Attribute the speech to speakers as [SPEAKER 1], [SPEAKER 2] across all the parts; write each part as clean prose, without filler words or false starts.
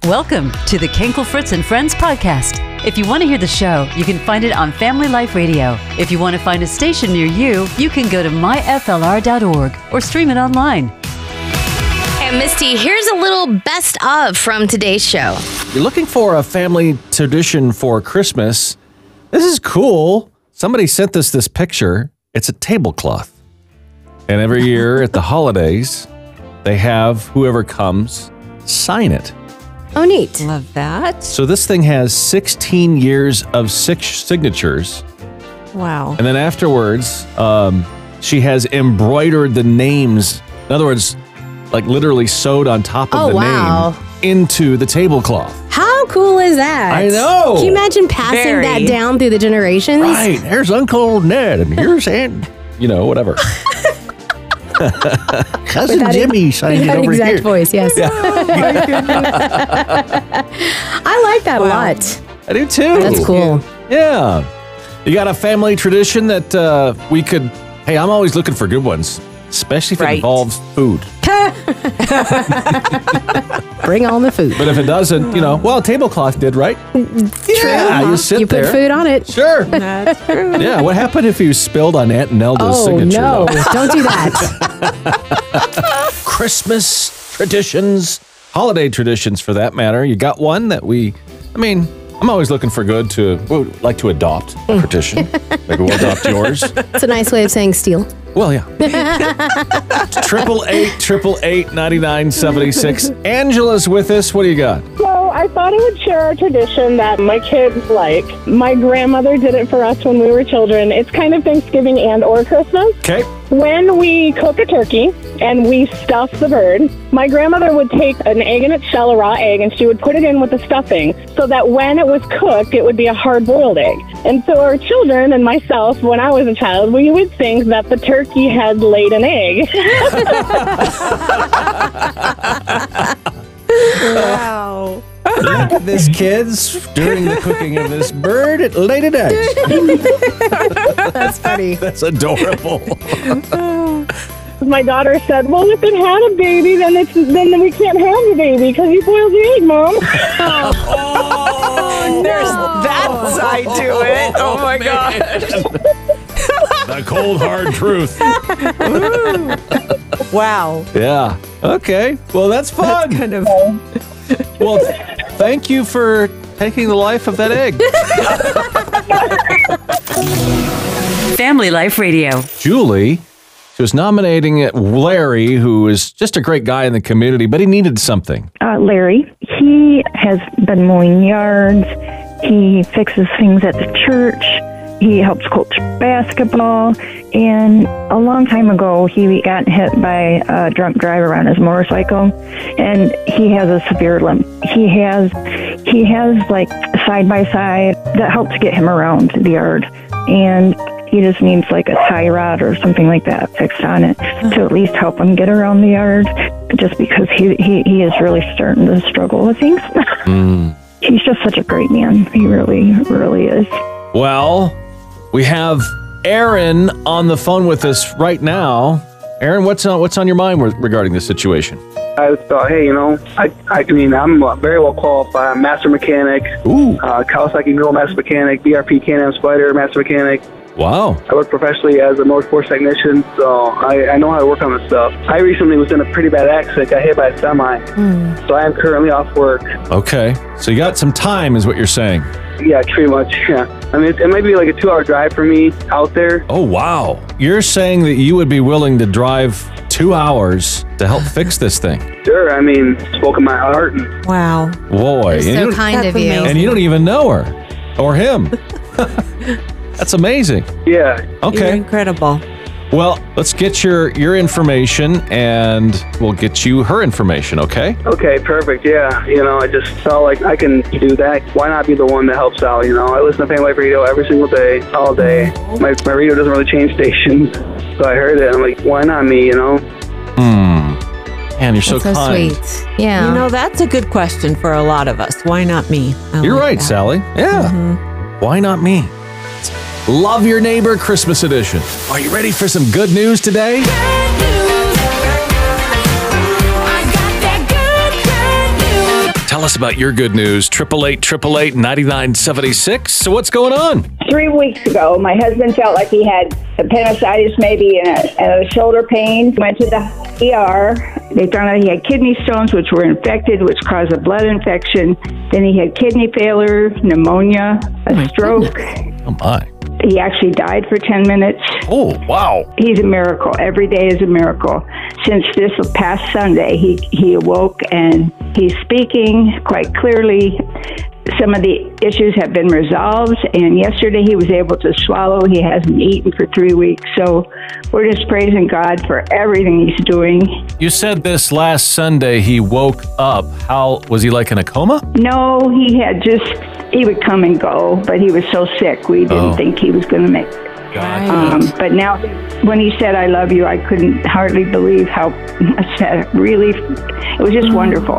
[SPEAKER 1] Welcome to the Kenkel Fritz and Friends podcast. If you want to hear the show, you can find it on Family Life Radio. If you want to find a station near you, you can go to myflr.org or stream it online.
[SPEAKER 2] And Misty, here's a little best of from today's show.
[SPEAKER 3] You're looking for a family tradition for Christmas. This is cool. Somebody sent us this picture. It's a tablecloth. And every year at the holidays, they have whoever comes sign it.
[SPEAKER 2] Oh, neat.
[SPEAKER 4] Love that.
[SPEAKER 3] So this thing has 16 years of signatures.
[SPEAKER 4] Wow.
[SPEAKER 3] And then afterwards, she has embroidered the names. In other words, like literally sewed on top of the name into the tablecloth.
[SPEAKER 2] How cool is that?
[SPEAKER 3] I know.
[SPEAKER 2] Can you imagine passing that down through the generations?
[SPEAKER 3] Right. Here's Uncle Ned and here's Aunt, whatever. Cousin Jimmy signed it over
[SPEAKER 2] exact
[SPEAKER 3] here.
[SPEAKER 2] Voice, yes. Yeah. I like that a lot.
[SPEAKER 3] I do too.
[SPEAKER 2] That's cool.
[SPEAKER 3] Yeah. You got a family tradition that we could, hey, I'm always looking for good ones, especially if it involves food.
[SPEAKER 2] Bring on the food.
[SPEAKER 3] But if it doesn't, tablecloth did, right? Yeah, you sit there.
[SPEAKER 2] You put food on it.
[SPEAKER 3] Sure.
[SPEAKER 4] That's true.
[SPEAKER 3] Yeah, what happened if you spilled on Aunt Nelda's signature?
[SPEAKER 2] Oh, no.
[SPEAKER 3] though?
[SPEAKER 2] Don't do that.
[SPEAKER 3] Christmas traditions, holiday traditions for that matter. You got one that I'm always looking for good like to adopt a tradition. Maybe we'll adopt yours.
[SPEAKER 2] It's a nice way of saying steal.
[SPEAKER 3] Well, yeah. 888-888-9976. Angela's with us. What do you got?
[SPEAKER 5] So I thought I would share a tradition that my kids like. My grandmother did it for us when we were children. It's kind of Thanksgiving and or Christmas.
[SPEAKER 3] Okay.
[SPEAKER 5] When we cook a turkey and we stuff the bird, my grandmother would take an egg in its shell, a raw egg, and she would put it in with the stuffing so that when it was cooked, it would be a hard-boiled egg. And so our children and myself, when I was a child, we would think that the turkey had laid an egg.
[SPEAKER 4] Wow.
[SPEAKER 3] Look at this, kids. During the cooking of this bird, it laid an egg.
[SPEAKER 2] That's funny.
[SPEAKER 3] That's adorable.
[SPEAKER 5] My daughter said, well, if it had a baby, then we can't have the baby because you boiled the egg, Mom.
[SPEAKER 4] There's that side to it. Oh, my gosh.
[SPEAKER 3] The cold, hard truth.
[SPEAKER 4] Wow.
[SPEAKER 3] Yeah. Okay. Well, that's fun.
[SPEAKER 4] That's kind of...
[SPEAKER 3] Well, thank you for taking the life of that egg.
[SPEAKER 1] Family Life Radio.
[SPEAKER 3] Julie, she was nominating Larry, who is just a great guy in the community, but he needed something.
[SPEAKER 6] Larry, he has been mowing yards. He fixes things at the church. He helps coach basketball. And a long time ago, he got hit by a drunk driver on his motorcycle, and he has a severe limp. He has like side-by-side that helps get him around the yard. And he just needs like a tie rod or something like that fixed on it to at least help him get around the yard, just because he is really starting to struggle with things. He's just such a great man. He really, really is.
[SPEAKER 3] Well, we have Aaron on the phone with us right now. Aaron, what's on your mind regarding this situation?
[SPEAKER 7] I thought, hey, I'm very well qualified. I'm master mechanic.
[SPEAKER 3] Ooh.
[SPEAKER 7] Kawasaki Mule master mechanic, BRP Can-Am Spider master mechanic.
[SPEAKER 3] Wow.
[SPEAKER 7] I work professionally as a motorsports technician, so I know how to work on this stuff. I recently was in a pretty bad accident, got hit by a semi, so I am currently off work.
[SPEAKER 3] Okay. So you got some time is what you're saying.
[SPEAKER 7] Yeah, pretty much, yeah. I mean, it might be like a 2-hour drive for me out there.
[SPEAKER 3] Oh, wow. You're saying that you would be willing to drive 2 hours to help fix this thing?
[SPEAKER 7] Sure, I mean, spoke of my heart.
[SPEAKER 4] Wow.
[SPEAKER 3] Boy.
[SPEAKER 2] So kind of you.
[SPEAKER 3] And you don't even know her or him. That's amazing.
[SPEAKER 7] Yeah.
[SPEAKER 3] Okay.
[SPEAKER 4] You're incredible.
[SPEAKER 3] Well, let's get your information, and we'll get you her information, okay?
[SPEAKER 7] Okay, perfect, yeah. I just felt like I can do that. Why not be the one that helps out, I listen to Family Life Radio every single day, all day. My radio doesn't really change stations, so I heard it. I'm like, why not me,
[SPEAKER 3] Man, you're so kind.
[SPEAKER 2] Sweet. Yeah.
[SPEAKER 4] That's a good question for a lot of us. Why not me?
[SPEAKER 3] You're right,
[SPEAKER 4] that.
[SPEAKER 3] Sally. Yeah. Why not me? Love Your Neighbor Christmas Edition. Are you ready for some good news today? Tell us about your good news. 888-888-9976. So what's going on?
[SPEAKER 8] 3 weeks ago, my husband felt like he had appendicitis maybe and a shoulder pain. Went to the ER. They found out he had kidney stones, which were infected, which caused a blood infection. Then he had kidney failure, pneumonia, a stroke.
[SPEAKER 3] Oh, my.
[SPEAKER 8] He actually died for 10 minutes.
[SPEAKER 3] Oh, wow.
[SPEAKER 8] He's a miracle. Every day is a miracle. Since this past Sunday, he awoke and he's speaking quite clearly. Some of the issues have been resolved, and yesterday he was able to swallow. He hasn't eaten for 3 weeks, so we're just praising God for everything he's doing.
[SPEAKER 3] You said this last Sunday he woke up. How, was he like in a coma?
[SPEAKER 8] No, he would come and go, but he was so sick, we didn't think he was going to make it. But now, when he said, "I love you," I couldn't hardly believe how much that really, it was just wonderful.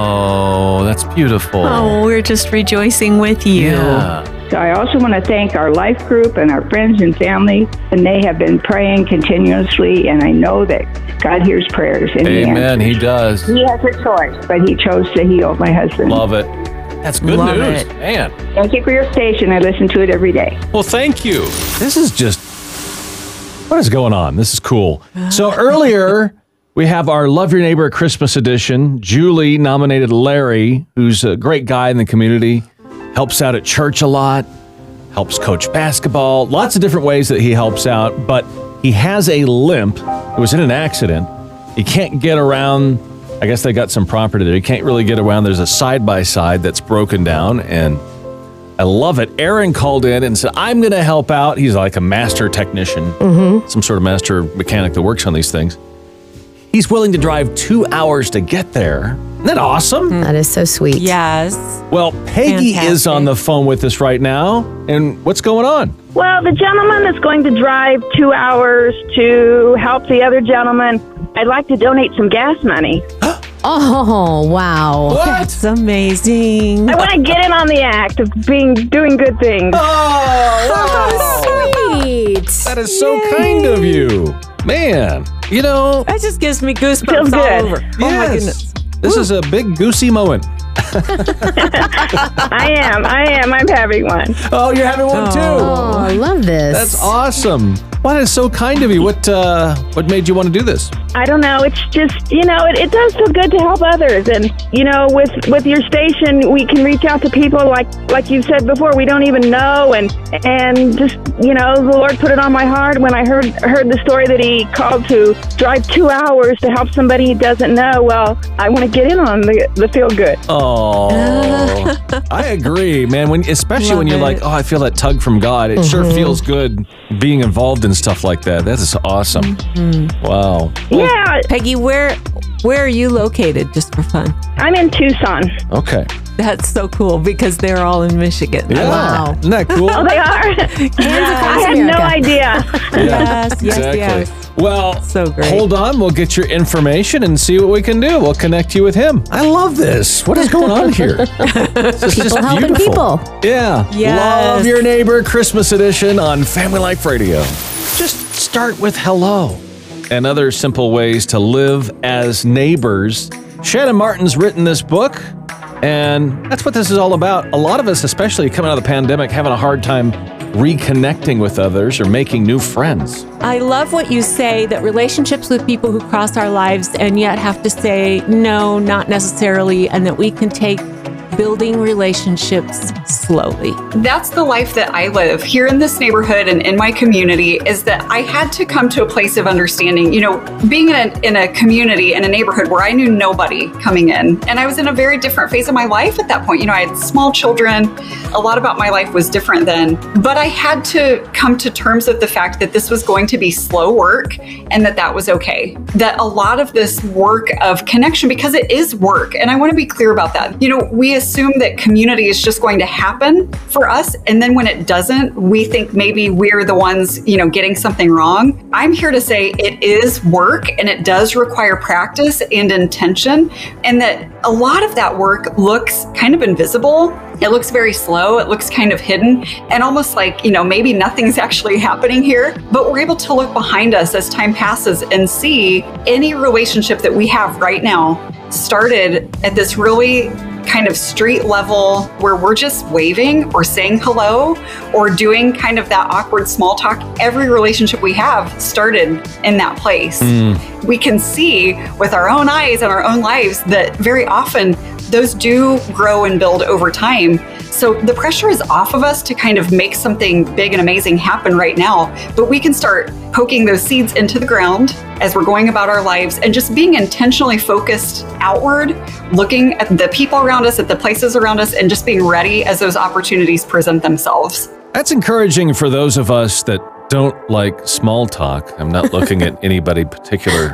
[SPEAKER 3] Oh, that's beautiful.
[SPEAKER 4] Oh, we're just rejoicing with you.
[SPEAKER 3] Yeah.
[SPEAKER 8] So I also want to thank our life group and our friends and family, and they have been praying continuously, and I know that God hears prayers. And
[SPEAKER 3] Amen, he does.
[SPEAKER 8] He has a choice, but he chose to heal my husband.
[SPEAKER 3] Love it. That's good
[SPEAKER 4] Love
[SPEAKER 3] news,
[SPEAKER 4] it.
[SPEAKER 3] man.
[SPEAKER 8] Thank you for your station. I listen to it every day.
[SPEAKER 3] Well, thank you. This is just, what is going on? This is cool. So earlier, we have our Love Your Neighbor Christmas edition. Julie nominated Larry, who's a great guy in the community, helps out at church a lot, helps coach basketball, lots of different ways that he helps out, but he has a limp. It was in an accident. He can't get around. I guess they got some property there. He can't really get around. There's a side-by-side that's broken down, and I love it. Aaron called in and said, I'm going to help out. He's like a master technician, some sort of master mechanic that works on these things. He's willing to drive 2 hours to get there. Isn't that awesome?
[SPEAKER 2] That is so sweet.
[SPEAKER 4] Yes.
[SPEAKER 3] Well, Peggy is
[SPEAKER 4] Fantastic.
[SPEAKER 3] on the phone with us right now. And what's going on?
[SPEAKER 5] Well, the gentleman that's going to drive 2 hours to help the other gentleman, I'd like to donate some gas money.
[SPEAKER 2] Oh, wow.
[SPEAKER 4] That's amazing.
[SPEAKER 5] I want to get in on the act of doing good things.
[SPEAKER 3] Oh,
[SPEAKER 2] Sweet.
[SPEAKER 3] that is so kind of you. Man, you know,
[SPEAKER 4] That just gives me goosebumps
[SPEAKER 5] Feels
[SPEAKER 4] all
[SPEAKER 5] good.
[SPEAKER 4] over. Oh, my goodness.
[SPEAKER 3] This is a big goosey moment.
[SPEAKER 5] I am. I'm having one.
[SPEAKER 3] Oh, you're having one too.
[SPEAKER 2] Oh, I love this.
[SPEAKER 3] That's awesome. Well, that is so kind of you. What made you want to do this?
[SPEAKER 5] I don't know. It's just, it does feel good to help others. And, with your station, we can reach out to people like you said before, we don't even know. And just, the Lord put it on my heart when I heard the story that he called to drive 2 hours to help somebody he doesn't know. Well, I want to get in on the feel good.
[SPEAKER 3] Oh, I agree, man. Especially when you're like, oh, I feel that tug from God. It sure feels good being involved in stuff like that. That is awesome. Wow.
[SPEAKER 5] Yeah,
[SPEAKER 4] Peggy, where are you located, just for fun?
[SPEAKER 5] I'm in Tucson.
[SPEAKER 3] Okay.
[SPEAKER 4] That's so cool because they're all in Michigan.
[SPEAKER 3] Yeah.
[SPEAKER 2] Wow.
[SPEAKER 3] Isn't that cool?
[SPEAKER 5] Oh, they are? I had no idea.
[SPEAKER 4] Yes, yes,
[SPEAKER 3] Exactly.
[SPEAKER 4] yes.
[SPEAKER 3] Well,
[SPEAKER 4] So great.
[SPEAKER 3] hold on. We'll get your information and see what we can do. We'll connect you with him. I love this. What is going on here? This is just
[SPEAKER 2] helping
[SPEAKER 3] beautiful.
[SPEAKER 2] people.
[SPEAKER 3] Yeah.
[SPEAKER 4] Yes.
[SPEAKER 3] Love Your Neighbor Christmas edition on Family Life Radio. Just start with hello and other simple ways to live as neighbors. Shannon Martin's written this book, and that's what this is all about. A lot of us, especially coming out of the pandemic, having a hard time reconnecting with others or making new friends.
[SPEAKER 4] I love what you say, that relationships with people who cross our lives and yet have to say, no, not necessarily, and that we can take building relationships slowly.
[SPEAKER 9] That's the life that I live here in this neighborhood and in my community, is that I had to come to a place of understanding, being in a community, in a neighborhood where I knew nobody coming in. And I was in a very different phase of my life at that point. I had small children. A lot about my life was different then. But I had to come to terms with the fact that this was going to be slow work and that was okay. That a lot of this work of connection, because it is work, and I want to be clear about that. We assume that community is just going to happen for us. And then when it doesn't, we think maybe we're the ones, getting something wrong. I'm here to say it is work, and it does require practice and intention. And that a lot of that work looks kind of invisible. It looks very slow. It looks kind of hidden and almost like, maybe nothing's actually happening here. But we're able to look behind us as time passes and see any relationship that we have right now started at this really kind of street level where we're just waving or saying hello or doing kind of that awkward small talk. Every relationship we have started in that place. We can see with our own eyes and our own lives that very often those do grow and build over time. So the pressure is off of us to kind of make something big and amazing happen right now, but we can start poking those seeds into the ground as we're going about our lives and just being intentionally focused outward, looking at the people around us, at the places around us, and just being ready as those opportunities present themselves.
[SPEAKER 3] That's encouraging for those of us that don't like small talk. I'm not looking at anybody particular.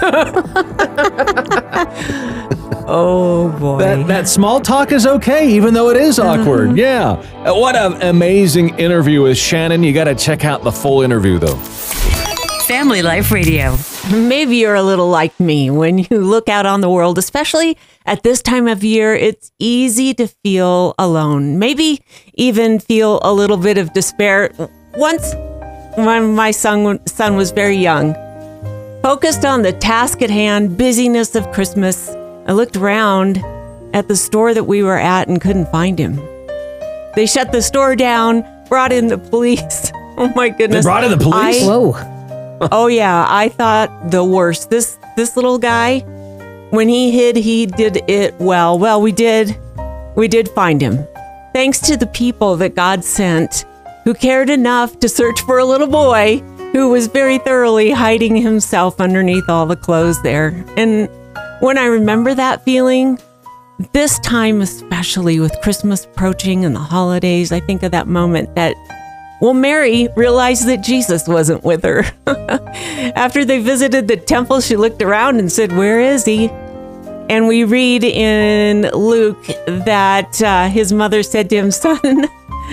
[SPEAKER 4] Oh boy.
[SPEAKER 3] That small talk is okay, even though it is awkward. Yeah. What an amazing interview with Shannon. You got to check out the full interview, though.
[SPEAKER 1] Family Life Radio.
[SPEAKER 4] Maybe you're a little like me. When you look out on the world, especially at this time of year, it's easy to feel alone. Maybe even feel a little bit of despair. Once, when my son was very young, focused on the task at hand, busyness of Christmas, I looked around at the store that we were at and couldn't find him. They shut the store down, brought in the police. Oh my goodness.
[SPEAKER 3] They brought in the police?
[SPEAKER 4] Whoa. Oh yeah, I thought the worst. This little guy, when he hid, he did it well. Well, we did find him. Thanks to the people that God sent who cared enough to search for a little boy who was very thoroughly hiding himself underneath all the clothes there. And when I remember that feeling, this time especially with Christmas approaching and the holidays, I think of that moment that, well, Mary realized that Jesus wasn't with her. After they visited the temple, she looked around and said, "Where is he?" And we read in Luke that his mother said to him, "Son,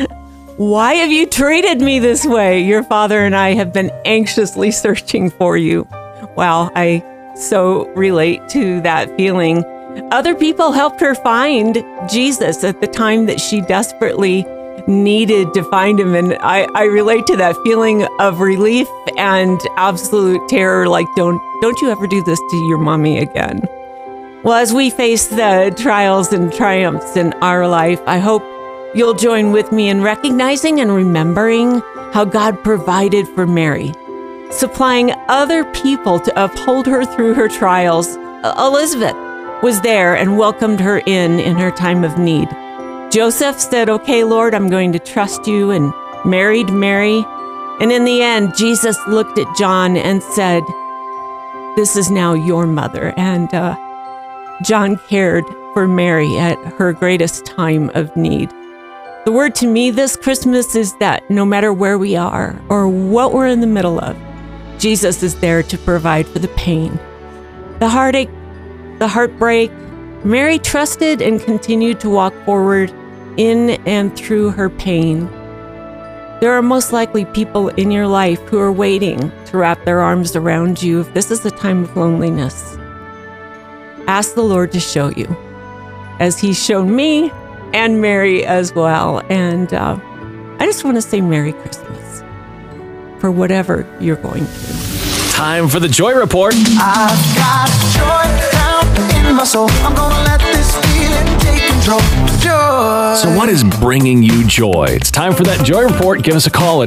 [SPEAKER 4] why have you treated me this way? Your father and I have been anxiously searching for you." Wow, I so relate to that feeling. Other people helped her find Jesus at the time that she desperately needed to find him. And I relate to that feeling of relief and absolute terror. Like, don't you ever do this to your mommy again. Well, as we face the trials and triumphs in our life, I hope you'll join with me in recognizing and remembering how God provided for Mary, supplying other people to uphold her through her trials. Elizabeth was there and welcomed her in her time of need. Joseph said, "Okay, Lord, I'm going to trust you," and married Mary. And in the end, Jesus looked at John and said, "This is now your mother." And John cared for Mary at her greatest time of need. The word to me this Christmas is that no matter where we are or what we're in the middle of, Jesus is there to provide for the pain, the heartache, the heartbreak. Mary trusted and continued to walk forward in and through her pain. There are most likely people in your life who are waiting to wrap their arms around you if this is a time of loneliness. Ask the Lord to show you, as He's shown me and Mary as well. And I just want to say Merry Christmas for whatever you're going through.
[SPEAKER 3] Time for the Joy Report.
[SPEAKER 10] I've got joy down in my soul. I'm gonna let this feeling take control. Joy.
[SPEAKER 3] So what is bringing you joy? It's time for that Joy Report. Give us a call at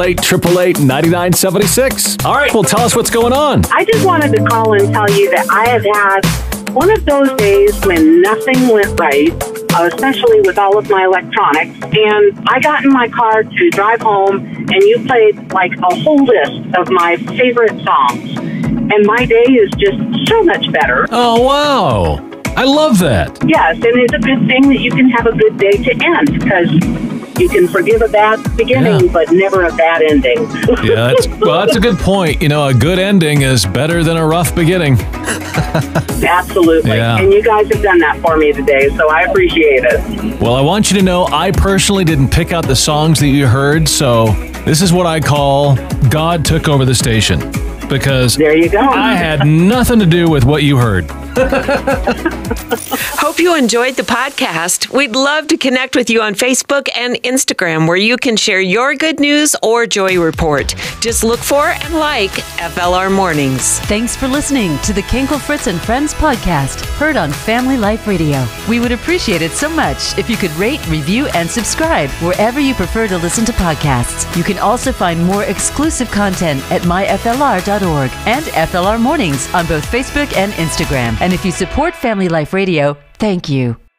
[SPEAKER 3] 888-888-9976. All right, well, tell us what's going on.
[SPEAKER 11] I just wanted to call and tell you that I have had one of those days when nothing went right, especially with all of my electronics. And I got in my car to drive home, and you played like a whole list of my favorite songs. And my day is just so much better.
[SPEAKER 3] Oh, wow. I love that.
[SPEAKER 11] Yes, and it's a good thing that you can have a good day to end, because you can forgive a bad beginning, but never a bad ending.
[SPEAKER 3] Yeah, that's a good point. You know, a good ending is better than a rough beginning.
[SPEAKER 11] Absolutely.
[SPEAKER 3] Yeah.
[SPEAKER 11] And you guys have done that for me today, so I appreciate it.
[SPEAKER 3] Well, I want you to know I personally didn't pick out the songs that you heard, so this is what I call God took over the station. Because
[SPEAKER 11] there you go.
[SPEAKER 3] I had nothing to do with what you heard.
[SPEAKER 4] Hope you enjoyed the podcast. We'd love to connect with you on Facebook and Instagram, where you can share your good news or joy report. Just look for and like FLR Mornings.
[SPEAKER 1] Thanks for listening to the Kinkle Fritz and Friends podcast, heard on Family Life Radio. We would appreciate it so much if you could rate, review, and subscribe wherever you prefer to listen to podcasts. You can also find more exclusive content at myflr.org and FLR Mornings on both Facebook and Instagram. And if you support Family Life Radio, thank you.